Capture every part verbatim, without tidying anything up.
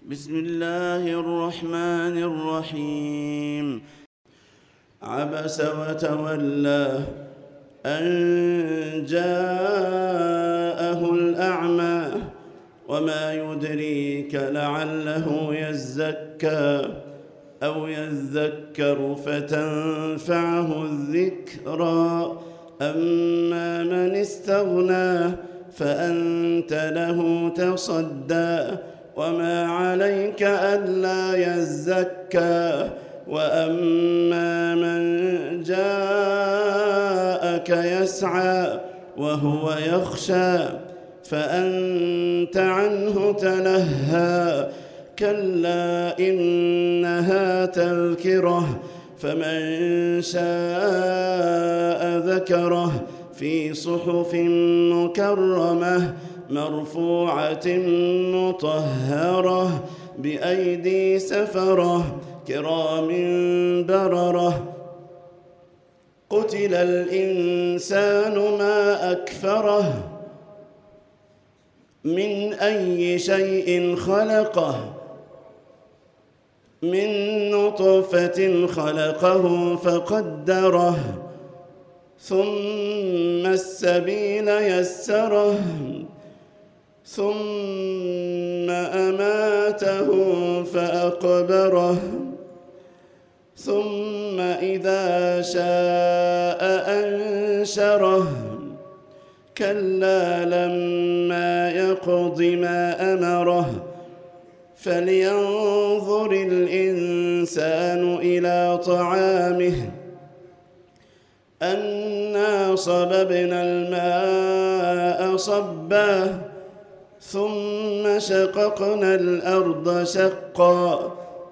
بسم الله الرحمن الرحيم. عبس وتولى أن جاءه الأعمى وما يدريك لعله يزكى أو يذكر فتنفعه الذكرى. أما من استغنى فأنت له تصدى وما عليك ألا يزكى. وأما من جاءك يسعى وهو يخشى فأنت عنه تلهى. كلا إنها تذكرة فمن شاء ذكره في صحف مكرمة مرفوعة مطهرة بأيدي سفرة كرام بررة. قتل الإنسان ما أكفره من أي شيء خلقه من نطفة خلقه فقدره ثم السبيل يسره ثم أماته فأقبره ثم إذا شاء أنشره. كلا لما يقض ما أمره فلينظر الإنسان إلى طعامه أنا صببنا الماء صبا ثم شققنا الأرض شقا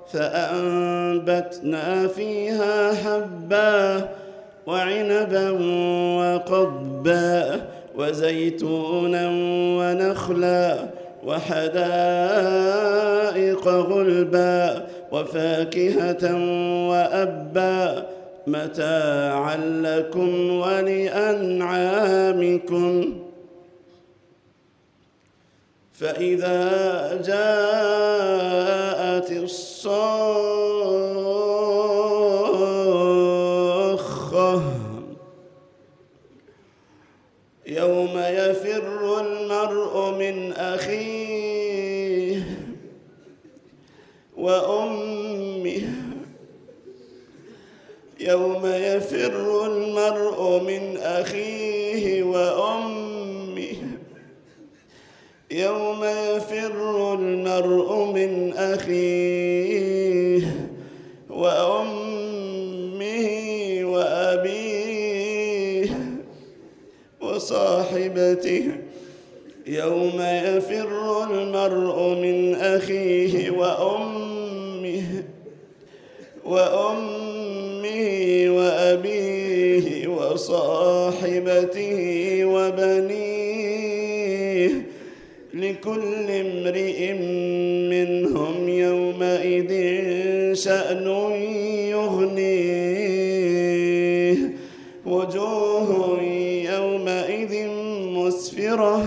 فأنبتنا فيها حبا وعنبا وقضبا وزيتونا ونخلا وحدائق غلبا وفاكهة وأبا متاعا لكم ولأنعامكم. فإذا جاءت الصاخة يوم يفر المرء من أخيه وأمه يوم يفر المرء من أخيه وأمه يوم يفر المرء من أخيه وأمه وأبيه وصاحبته يوم يفر المرء من أخيه وأمه وأمه وأبيه وصاحبته وبنيه لكل امرئ منهم يومئذ شأن يغنيه. وجوه يومئذ مسفرة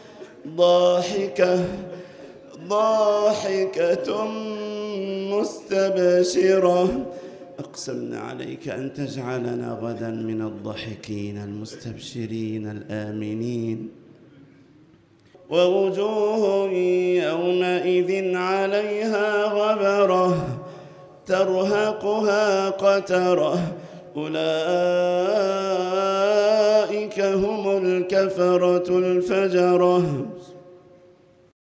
ضاحكة ضاحكة مستبشرة. أقسمنا عليك أن تجعلنا غدا من الضاحكين المستبشرين الآمنين. ووجوه يومئذ عليها غبرة ترهقها قترة أولئك هم الكفرة الفجرة.